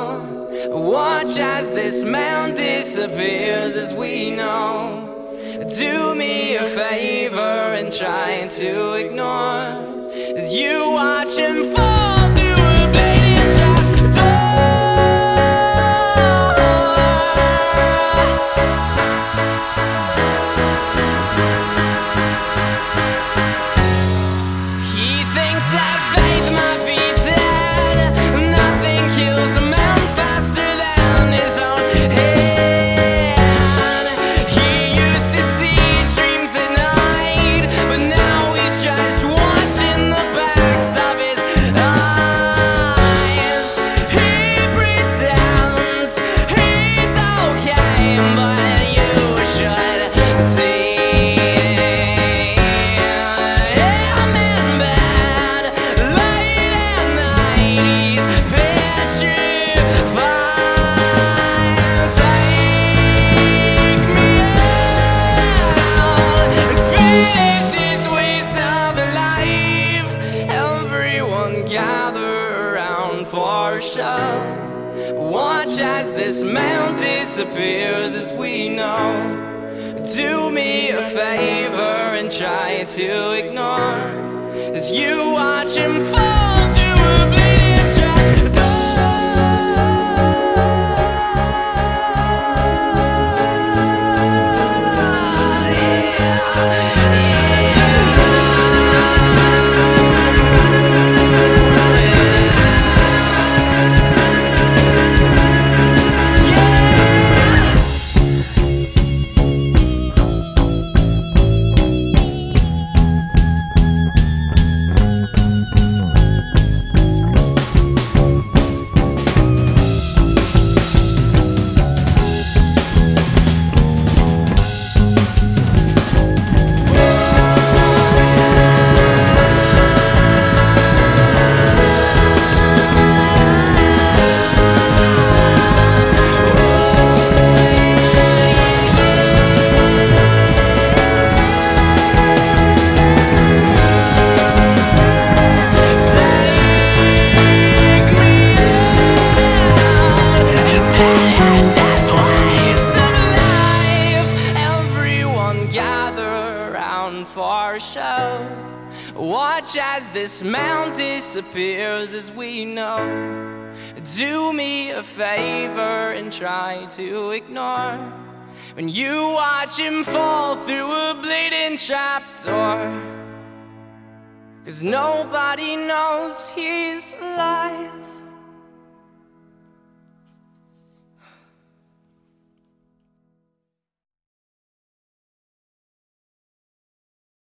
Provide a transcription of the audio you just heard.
shall watch as this man disappears, as we know. Do me a favor and try to ignore as you watch him fall through a bladed trapdoor. He thinks that faith might be dead. Nothing kills a man faster than his own head. He used to see dreams at night, but now he's just watching the backs of his eyes. He pretends he's okay, but you should see. For a show, watch as this man disappears, as we know. Do me a favor and try to ignore as you watch him fall through a bleeding trapdoor. For a show, watch as this man disappears, as we know. Do me a favor and try to ignore when you watch him fall through a bleeding trapdoor. 'Cause nobody knows he's alive.